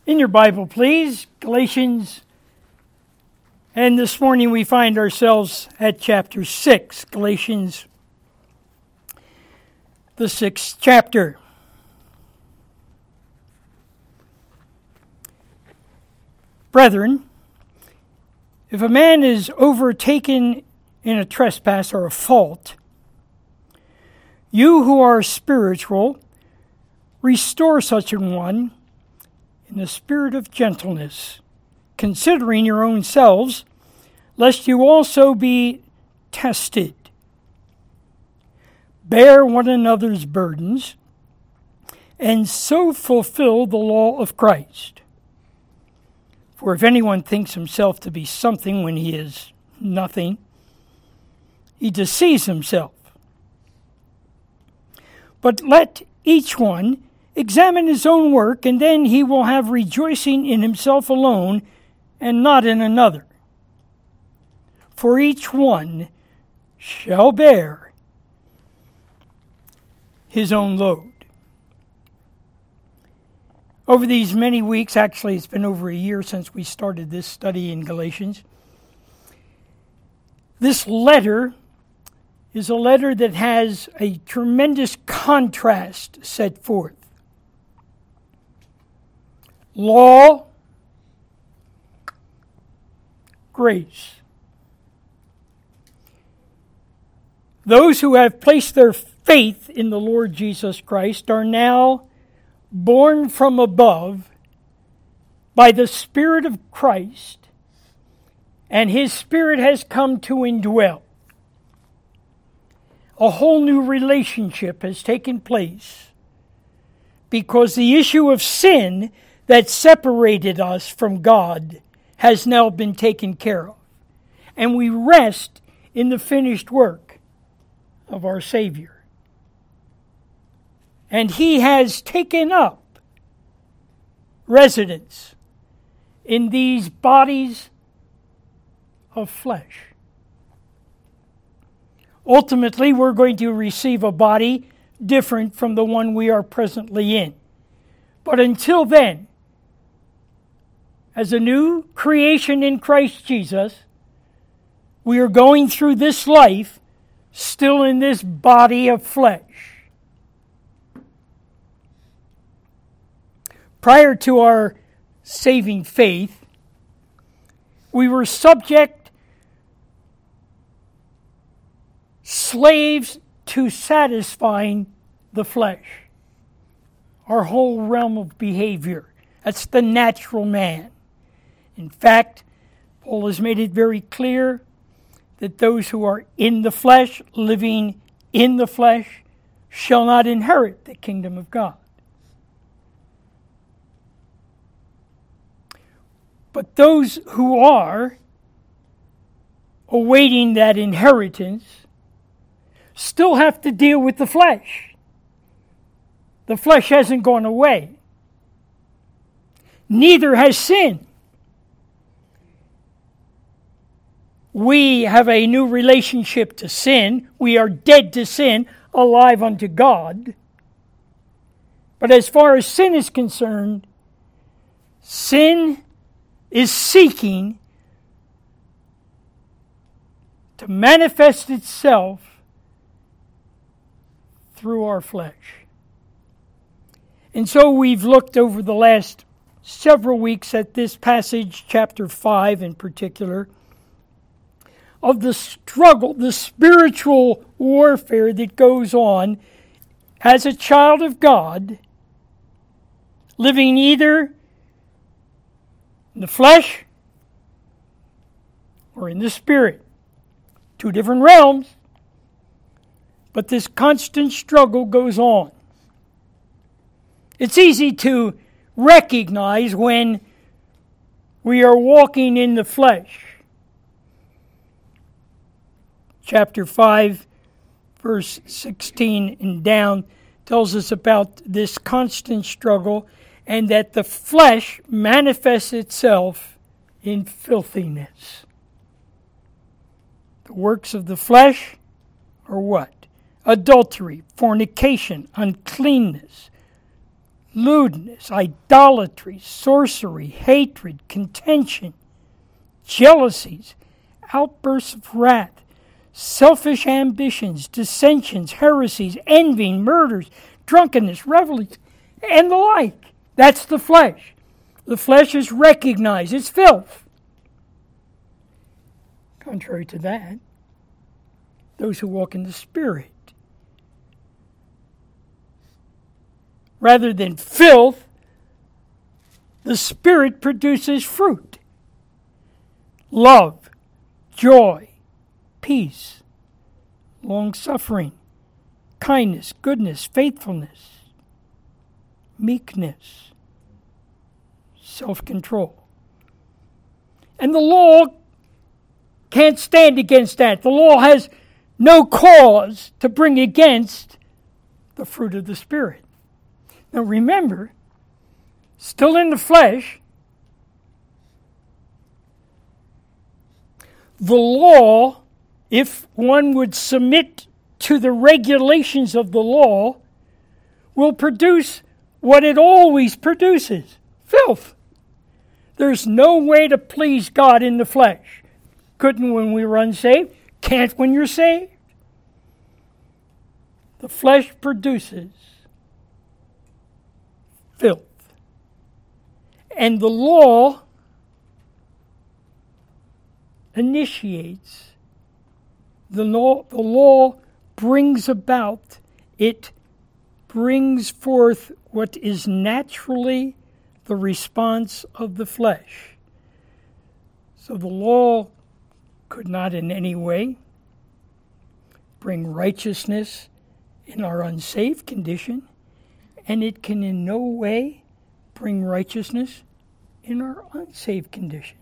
In your Bible, please, Galatians. And this morning we find ourselves at chapter 6, Galatians, the 6th chapter. Brethren, if a man is overtaken in a trespass or a fault, you who are spiritual, restore such an one in the spirit of gentleness, considering your own selves, lest you also be tested. Bear one another's burdens, and so fulfill the law of Christ. For if anyone thinks himself to be something when he is nothing, he deceives himself. But let each one examine his own work, and then he will have rejoicing in himself alone and not in another. For each one shall bear his own load. Over these many weeks, actually it's been over a year since we started this study in Galatians, this letter is a letter that has a tremendous contrast set forth. Law, grace. Those who have placed their faith in the Lord Jesus Christ are now born from above by the Spirit of Christ, and His Spirit has come to indwell. A whole new relationship has taken place because the issue of sin that separated us from God has now been taken care of. And we rest in the finished work of our Savior. And He has taken up residence in these bodies of flesh. Ultimately, we're going to receive a body different from the one we are presently in. But until then, as a new creation in Christ Jesus, we are going through this life still in this body of flesh. Prior to our saving faith, we were slaves to satisfying the flesh. Our whole realm of behavior. That's the natural man. In fact, Paul has made it very clear that those who are in the flesh, living in the flesh, shall not inherit the kingdom of God. But those who are awaiting that inheritance still have to deal with the flesh. The flesh hasn't gone away. Neither has sin. We have a new relationship to sin. We are dead to sin, alive unto God. But as far as sin is concerned, sin is seeking to manifest itself through our flesh. And so we've looked over the last several weeks at this passage, chapter 5 in particular, of the struggle, the spiritual warfare that goes on as a child of God, living either in the flesh or in the spirit. Two different realms, but this constant struggle goes on. It's easy to recognize when we are walking in the flesh. Chapter 5, verse 16 and down tells us about this constant struggle and that the flesh manifests itself in filthiness. The works of the flesh are what? Adultery, fornication, uncleanness, lewdness, idolatry, sorcery, hatred, contention, jealousies, outbursts of wrath, selfish ambitions, dissensions, heresies, envying, murders, drunkenness, revelries, and the like. That's the flesh. The flesh is recognized. It's filth. Contrary to that, those who walk in the Spirit, rather than filth, the Spirit produces fruit. Love, joy, peace, long-suffering, kindness, goodness, faithfulness, meekness, self-control. And the law can't stand against that. The law has no cause to bring against the fruit of the Spirit. Now remember, still in the flesh, the law, if one would submit to the regulations of the law, will produce what it always produces: filth. There's no way to please God in the flesh. Couldn't when we were unsaved, can't when you're saved. The flesh produces filth. And the law initiates, the law brings about, it brings forth what is naturally the response of the flesh. So the law could not in any way bring righteousness in our unsaved condition, and it can in no way bring righteousness in our unsaved condition.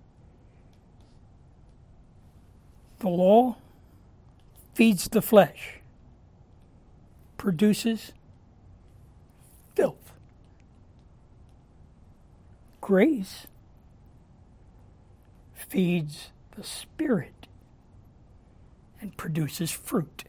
The law feeds the flesh, produces filth. Grace feeds the Spirit and produces fruit.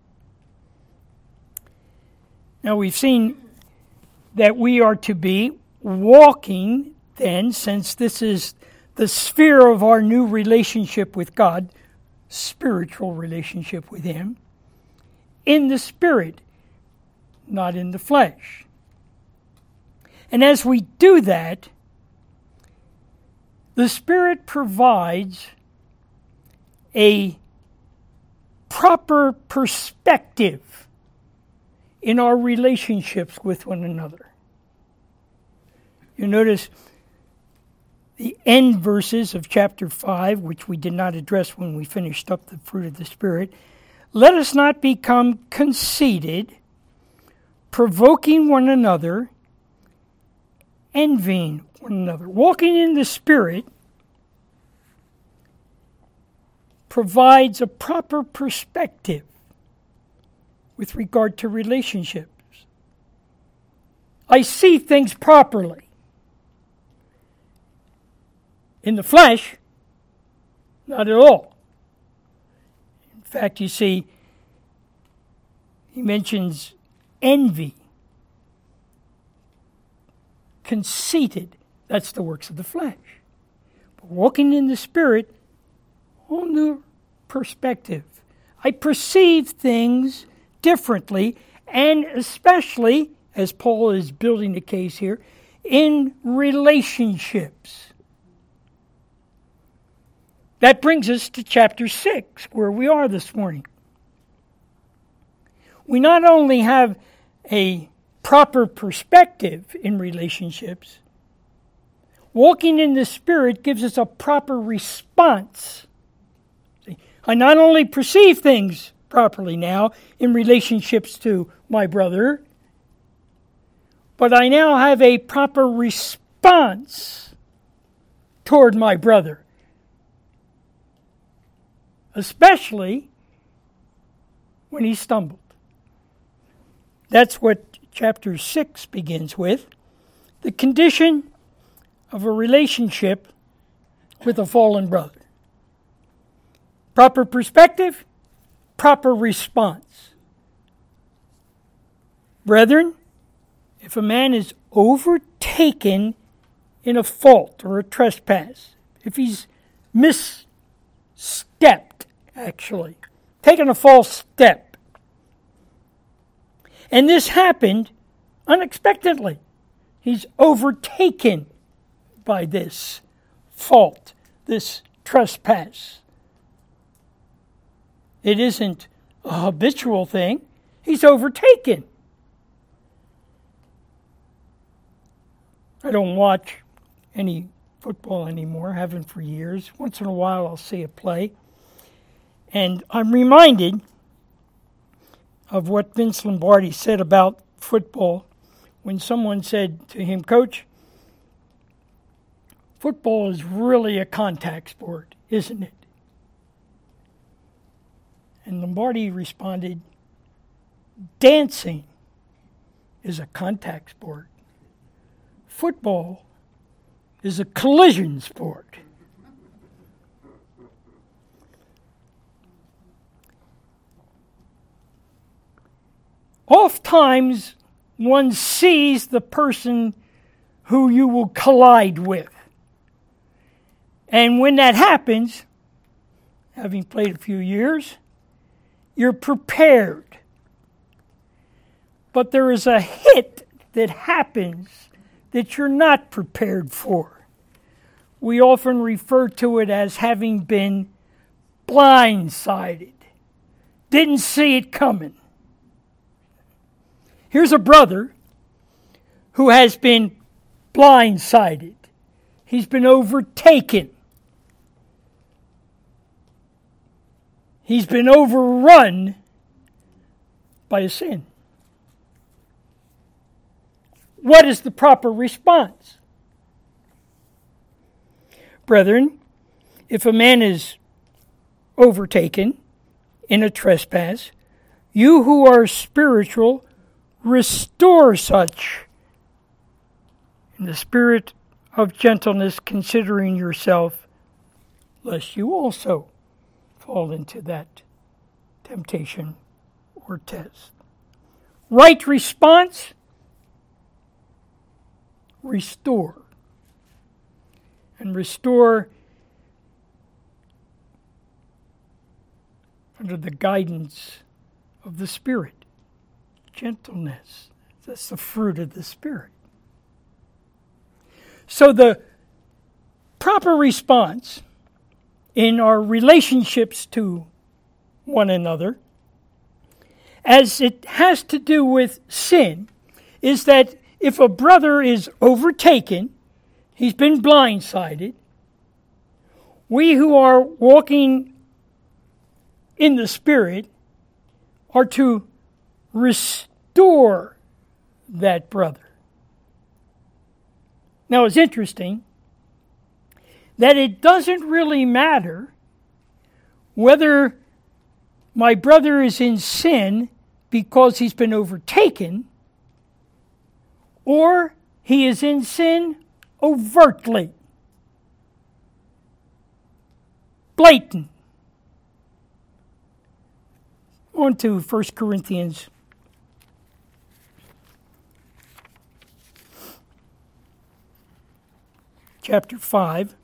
Now we've seen that we are to be walking then, since this is the sphere of our new relationship with God, spiritual relationship with Him, in the Spirit, not in the flesh. And as we do that, the Spirit provides a proper perspective in our relationships with one another. You notice the end verses of chapter 5, which we did not address when we finished up the fruit of the Spirit. Let us not become conceited, provoking one another, envying one another. Walking in the Spirit provides a proper perspective with regard to relationships. I see things properly. In the flesh, not at all. In fact, you see, he mentions envy, conceited. That's the works of the flesh. But walking in the Spirit, whole new perspective. I perceive things differently, and especially, as Paul is building the case here, in relationships. That brings us to chapter 6, where we are this morning. We not only have a proper perspective in relationships, walking in the Spirit gives us a proper response. See, I not only perceive things properly now in relationships to my brother, but I now have a proper response toward my brother. Especially when he stumbled. That's what chapter 6 begins with. The condition of a relationship with a fallen brother. Proper perspective, proper response. Brethren, if a man is overtaken in a fault or a trespass, if he's misstepped, actually, taken a false step, and this happened unexpectedly, he's overtaken by this fault, this trespass. It isn't a habitual thing. He's overtaken. I don't watch any football anymore, haven't for years. Once in a while I'll see a play. And I'm reminded of what Vince Lombardi said about football when someone said to him, "Coach, football is really a contact sport, isn't it?" And Lombardi responded, "Dancing is a contact sport. Football is a collision sport." Oftentimes, one sees the person who you will collide with. And when that happens, having played a few years, you're prepared. But there is a hit that happens that you're not prepared for. We often refer to it as having been blindsided. Didn't see it coming. Here's a brother who has been blindsided. He's been overtaken. He's been overrun by a sin. What is the proper response? Brethren, if a man is overtaken in a trespass, you who are spiritual, restore such in the spirit of gentleness, considering yourself, lest you also fall into that temptation or test. Right response, restore. And restore under the guidance of the Spirit. Gentleness. That's the fruit of the Spirit. So the proper response in our relationships to one another, as it has to do with sin, is that if a brother is overtaken, he's been blindsided, we who are walking in the Spirit are to restore that brother. Now, it's interesting that it doesn't really matter whether my brother is in sin because he's been overtaken or he is in sin overtly, blatant. On to 1 Corinthians chapter 5.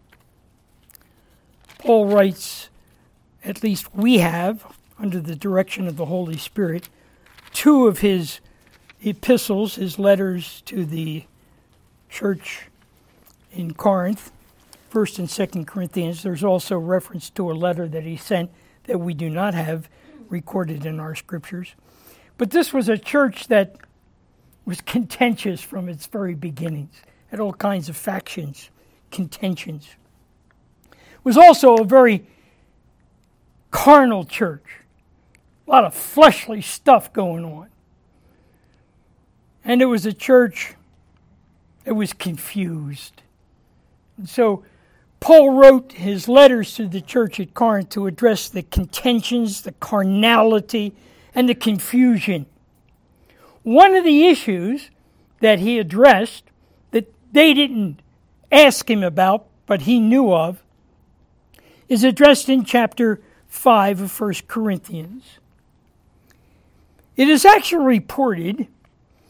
Paul writes, at least we have, under the direction of the Holy Spirit, two of his epistles, his letters to the church in Corinth, 1st and 2nd Corinthians. There's also reference to a letter that he sent that we do not have recorded in our scriptures. But this was a church that was contentious from its very beginnings, had all kinds of factions, contentions. It was also a very carnal church, a lot of fleshly stuff going on. And it was a church that was confused. And so Paul wrote his letters to the church at Corinth to address the contentions, the carnality, and the confusion. One of the issues that he addressed that they didn't ask him about, but he knew of, is addressed in chapter 5 of 1 Corinthians. It is actually reported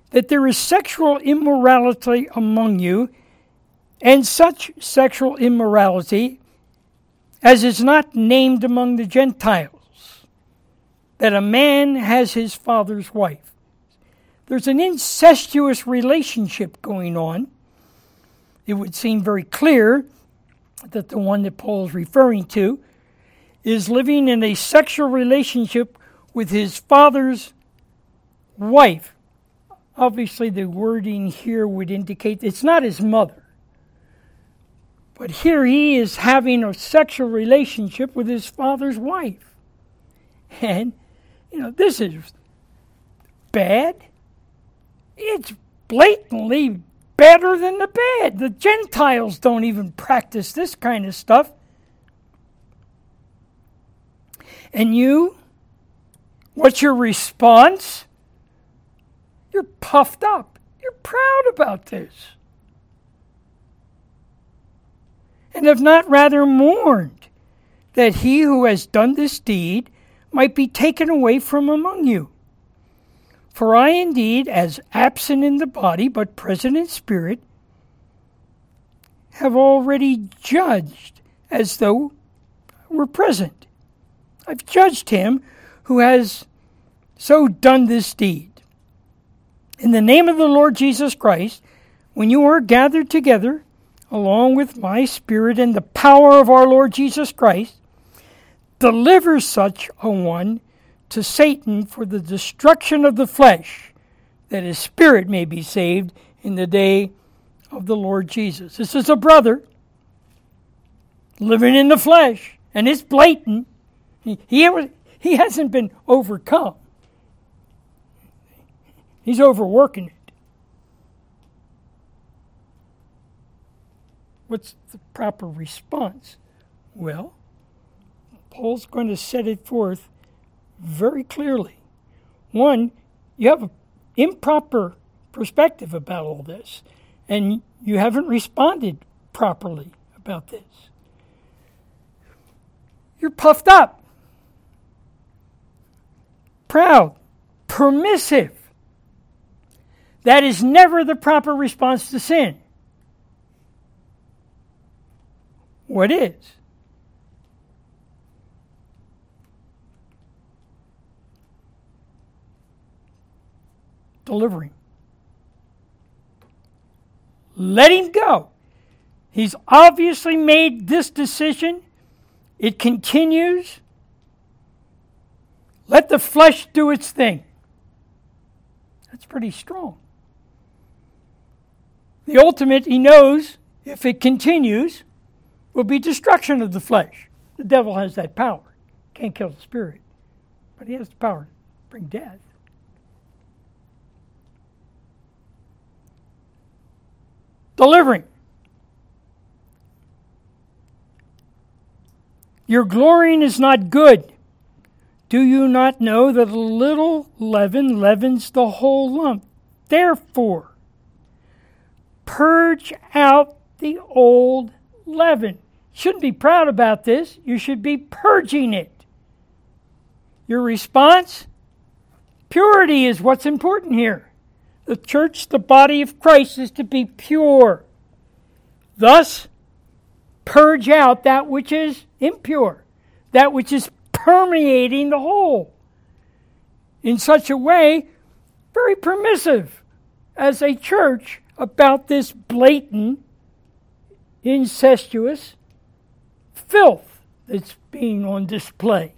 that there is sexual immorality among you, and such sexual immorality as is not named among the Gentiles, that a man has his father's wife. There's an incestuous relationship going on. It would seem very clear that the one that Paul is referring to is living in a sexual relationship with his father's wife. Obviously, the wording here would indicate it's not his mother. But here he is having a sexual relationship with his father's wife. And, this is bad. It's blatantly better than the bad. The Gentiles don't even practice this kind of stuff. And you, what's your response? You're puffed up. You're proud about this. And have not rather mourned that he who has done this deed might be taken away from among you. For I indeed, as absent in the body, but present in spirit, have already judged as though I were present. I've judged him who has so done this deed. In the name of the Lord Jesus Christ, when you are gathered together, along with my spirit and the power of our Lord Jesus Christ, deliver such a one to Satan for the destruction of the flesh, that his spirit may be saved in the day of the Lord Jesus. This is a brother living in the flesh, and it's blatant. He hasn't been overcome. He's overworking it. What's the proper response? Well, Paul's going to set it forth very clearly. One, you have an improper perspective about all this, and you haven't responded properly about this. You're puffed up, proud, permissive. That is never the proper response to sin. What is? Deliver him. Let him go. He's obviously made this decision. It continues. Let the flesh do its thing. That's pretty strong. The ultimate, he knows, if it continues, will be destruction of the flesh. The devil has that power. Can't kill the spirit, but he has the power to bring death. Delivering. Your glorying is not good. Do you not know that a little leaven leavens the whole lump? Therefore, purge out the old leaven. Shouldn't be proud about this. You should be purging it. Your response? Purity is what's important here. The church, the body of Christ, is to be pure. Thus, purge out that which is impure, that which is permeating the whole. In such a way, very permissive as a church about this blatant, incestuous filth that's being on display.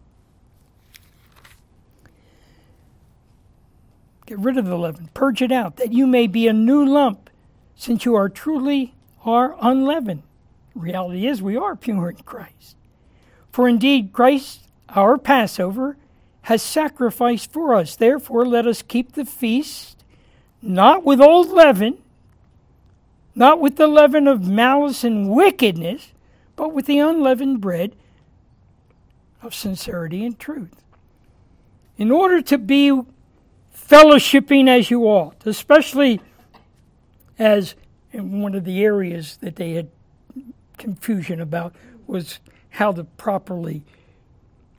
Get rid of the leaven. Purge it out, that you may be a new lump, since you are truly unleavened. Reality is we are pure in Christ. For indeed, Christ, our Passover, has sacrificed for us. Therefore, let us keep the feast, not with old leaven, not with the leaven of malice and wickedness, but with the unleavened bread of sincerity and truth. In order to be fellowshipping as you ought, especially as in one of the areas that they had confusion about was how to properly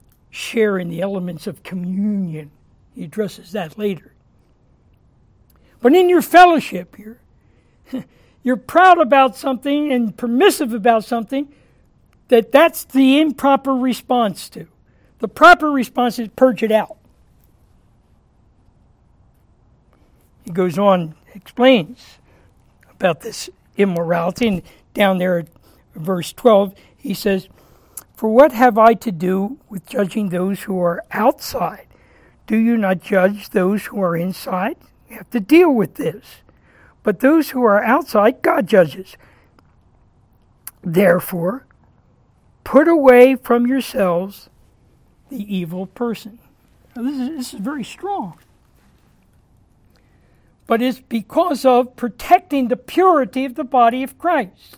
share in the elements of communion. He addresses that later. But in your fellowship here, you're proud about something and permissive about something that's the improper response to. The proper response is purge it out. He goes on, explains about this immorality, and down there at verse 12, he says, "For what have I to do with judging those who are outside? Do you not judge those who are inside? You have to deal with this. But those who are outside, God judges. Therefore, put away from yourselves the evil person." Now, this is very strong. But it's because of protecting the purity of the body of Christ.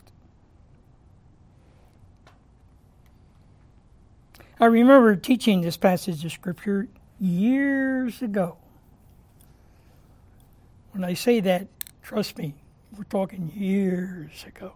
I remember teaching this passage of Scripture years ago. When I say that, trust me, we're talking years ago.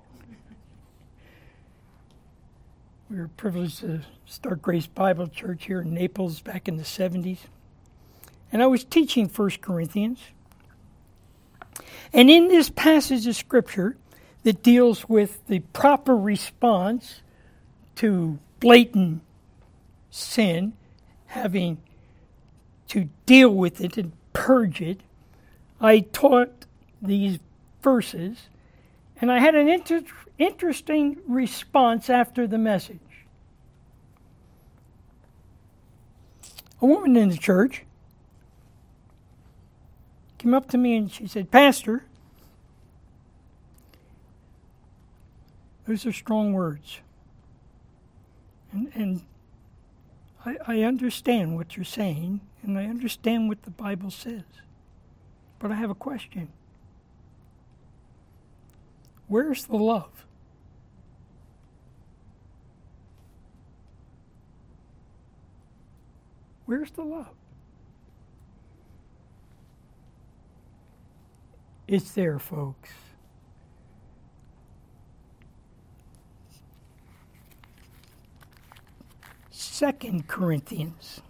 We were privileged to start Grace Bible Church here in Naples back in the 70s. And I was teaching 1 Corinthians. And in this passage of Scripture that deals with the proper response to blatant sin, having to deal with it and purge it, I taught these verses, and I had an interesting response after the message. A woman in the church came up to me and she said, "Pastor, those are strong words. And I understand what you're saying, and I understand what the Bible says. But I have a question. Where's the love?" Where's the love? It's there, folks. Second Corinthians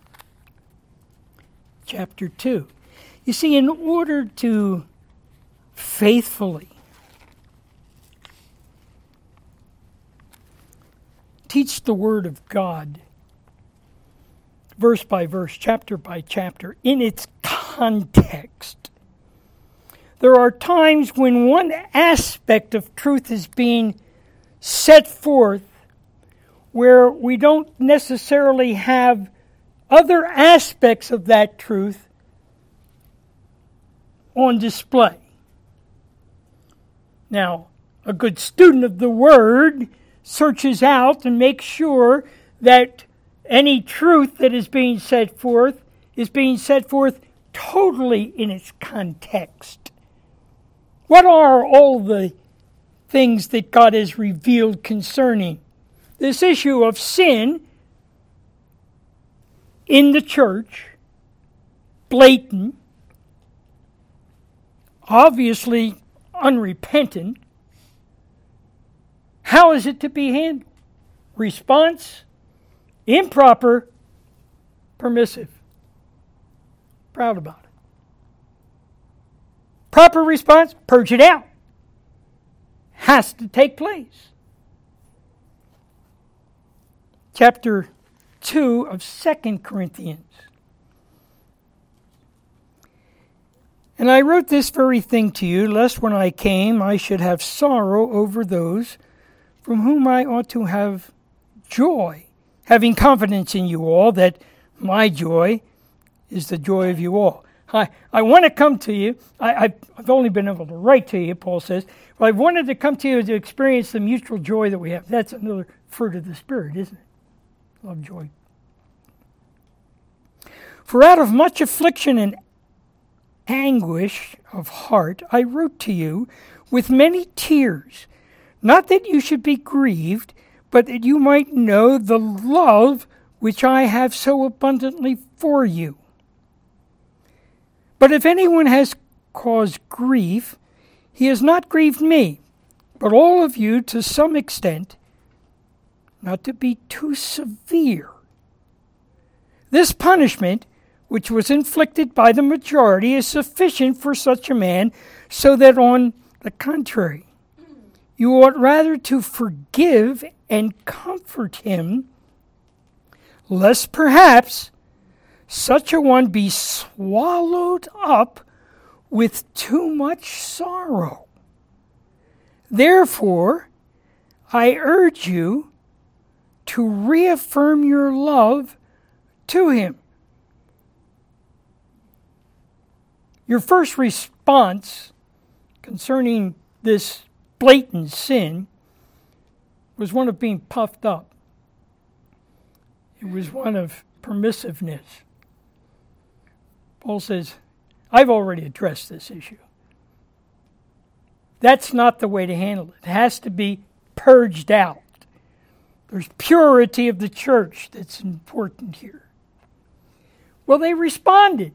chapter 2. You see, in order to faithfully teach the Word of God, verse by verse, chapter by chapter, in its context, there are times when one aspect of truth is being set forth where we don't necessarily have other aspects of that truth on display. Now, a good student of the Word searches out and makes sure that any truth that is being set forth totally in its context. What are all the things that God has revealed concerning this issue of sin in the church, blatant, obviously unrepentant? How is it to be handled? Response: improper, permissive. Proud about it. Proper response: purge it out. Has to take place. Chapter 2 of 2 Corinthians. "And I wrote this very thing to you, lest when I came I should have sorrow over those from whom I ought to have joy, having confidence in you all that my joy is the joy of you all." I want to come to you. I've only been able to write to you, Paul says, but I've wanted to come to you to experience the mutual joy that we have. That's another fruit of the Spirit, isn't it? Love, joy. "For out of much affliction and anguish of heart I wrote to you with many tears, not that you should be grieved, but that you might know the love which I have so abundantly for you. But if anyone has caused grief, he has not grieved me, but all of you to some extent, not to be too severe. This punishment which was inflicted by the majority is sufficient for such a man, so that on the contrary, you ought rather to forgive and comfort him, lest perhaps such a one be swallowed up with too much sorrow. Therefore, I urge you to reaffirm your love to him. Your first response concerning this blatant sin was one of being puffed up. It was one of permissiveness. Paul says, I've already addressed this issue. That's not the way to handle it. It has to be purged out. There's purity of the church that's important here. Well, they responded.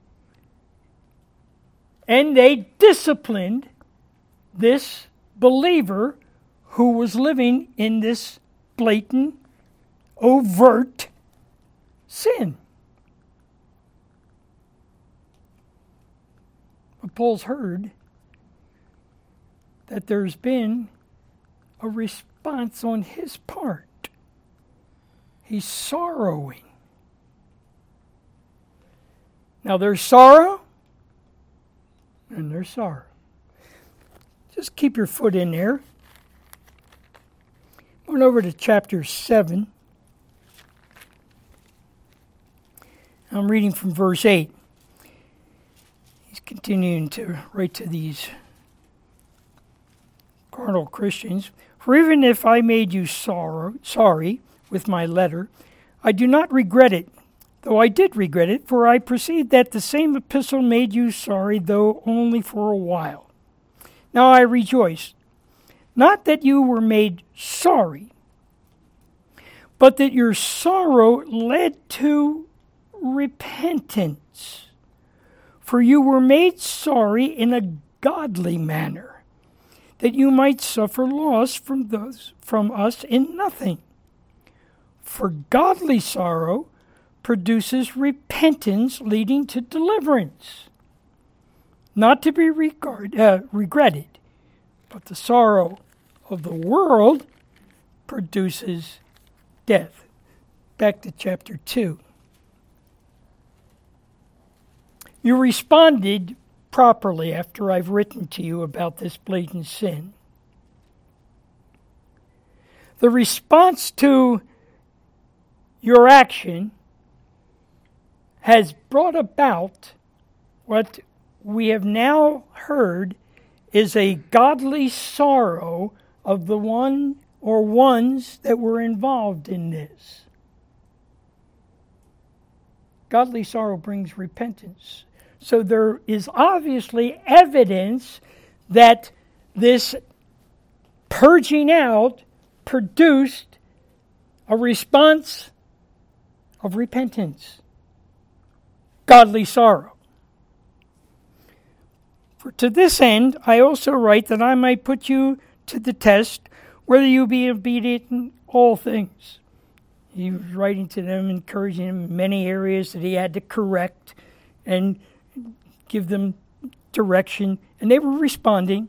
And they disciplined this believer who was living in this blatant, overt sin. But Paul's heard that there's been a response on his part. He's sorrowing. Now there's sorrow and there's sorrow. Just keep your foot in there. Going over to chapter 7. I'm reading from verse 8. He's continuing to write to these carnal Christians. For even if I made you sorry with my letter, I do not regret it, though I did regret it, for I perceive that the same epistle made you sorry, though only for a while. Now I rejoice, not that you were made sorry, but that your sorrow led to repentance. For you were made sorry in a godly manner, that you might suffer loss from us in nothing. For godly sorrow produces repentance leading to deliverance, not to be regretted, but the sorrow of the world produces death. Back to chapter 2. You responded properly after I've written to you about this blatant sin. The response to your action has brought about what we have now heard is a godly sorrow of the one or ones that were involved in this. Godly sorrow brings repentance. So there is obviously evidence that this purging out produced a response of repentance, godly sorrow. For to this end I also write that I might put you to the test, whether you be obedient in all things. He was writing to them, encouraging them in many areas that he had to correct and give them direction, and they were responding.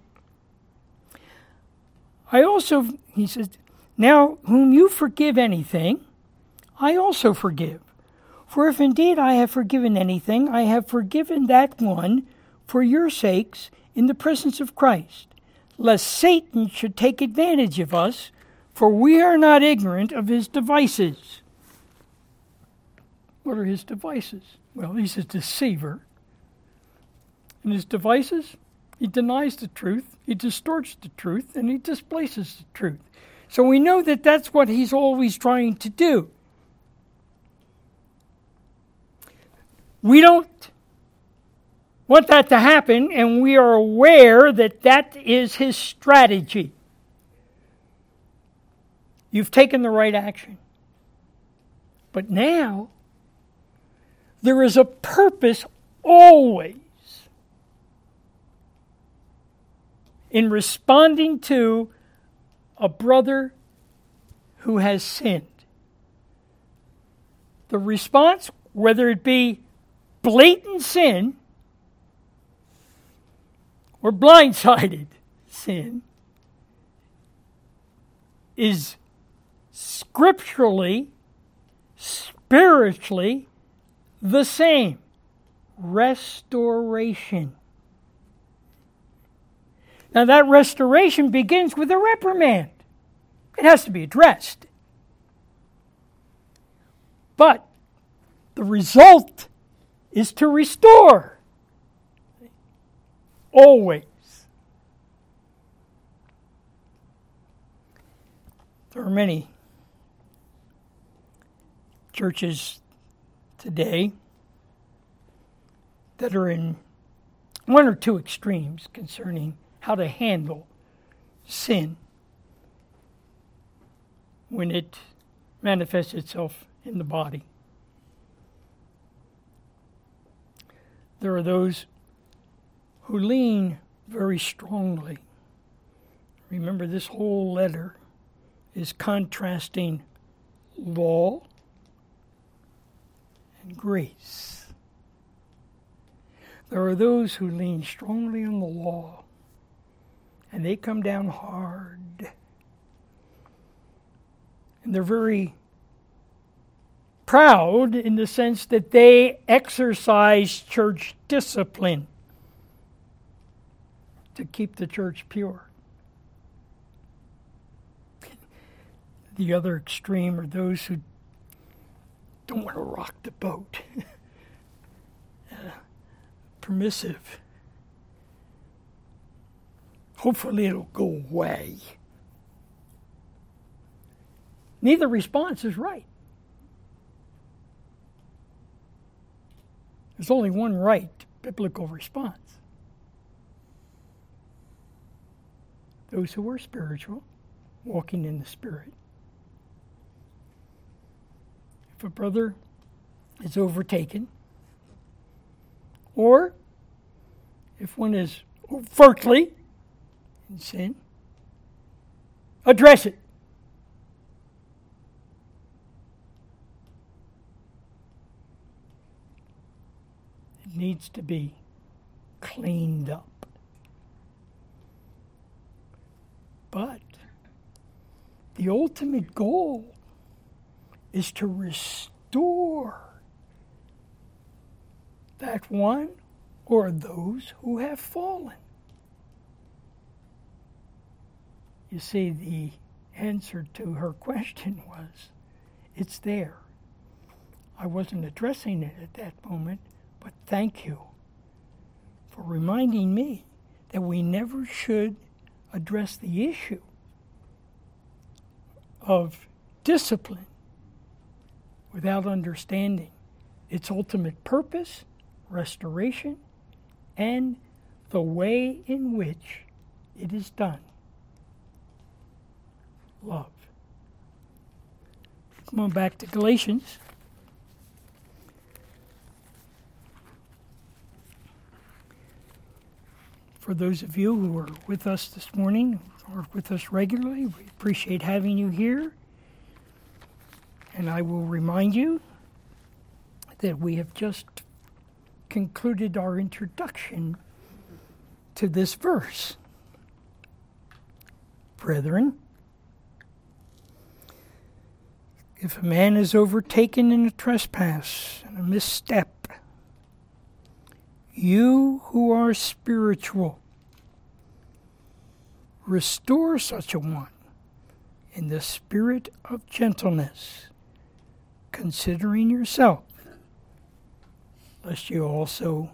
I also, he says, now whom you forgive anything, I also forgive. For if indeed I have forgiven anything, I have forgiven that one for your sakes in the presence of Christ, lest Satan should take advantage of us, for we are not ignorant of his devices. What are his devices? Well, he's a deceiver. And his devices, he denies the truth, he distorts the truth, and he displaces the truth. So we know that that's what he's always trying to do. We don't want that to happen, and we are aware that that is his strategy. You've taken the right action. But now, there is a purpose always in responding to a brother who has sinned. The response, whether it be blatant sin or blindsided sin is scripturally, spiritually the same. Restoration. Now that restoration begins with a reprimand. It has to be addressed. But the result is to restore. Always. There are many churches today that are in one or two extremes concerning how to handle sin when it manifests itself in the body. There are those who lean very strongly. Remember, this whole letter is contrasting law and grace. There are those who lean strongly on the law, and they come down hard. And they're very proud in the sense that they exercise church discipline to keep the church pure. The other extreme are those who don't want to rock the boat. Permissive. Hopefully it'll go away. Neither response is right. There's only one right biblical response. Those who are spiritual, walking in the Spirit. If a brother is overtaken, or if one is overtly in sin, address it. It needs to be cleaned up. But the ultimate goal is to restore that one or those who have fallen. You see, the answer to her question was, it's there. I wasn't addressing it at that moment, but thank you for reminding me that we never should address the issue of discipline without understanding its ultimate purpose, restoration, and the way in which it is done. Love. Come on back to Galatians. For those of you who are with us this morning, or with us regularly, we appreciate having you here. And I will remind you that we have just concluded our introduction to this verse. Brethren, if a man is overtaken in a trespass and a misstep, you who are spiritual, restore such a one in the spirit of gentleness, considering yourself, lest you also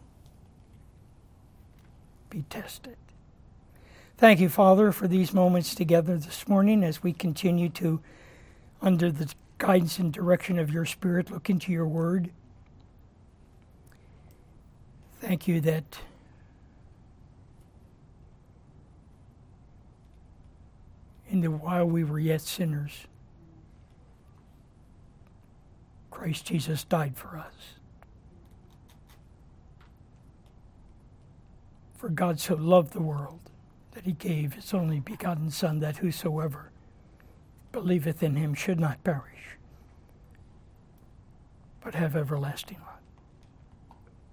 be tested. Thank you, Father, for these moments together this morning as we continue to, under the guidance and direction of your Spirit, look into your word. Thank you that while we were yet sinners, Christ Jesus died for us. For God so loved the world that he gave his only begotten Son, that whosoever believeth in him should not perish, but have everlasting life.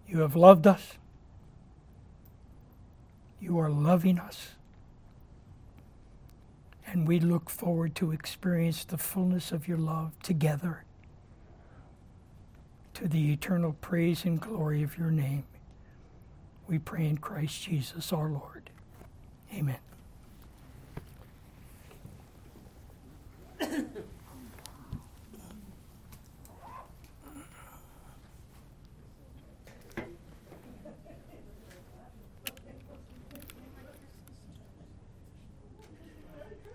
You have loved us. You are loving us. And we look forward to experience the fullness of your love together, to the eternal praise and glory of your name. We pray in Christ Jesus our Lord. Amen.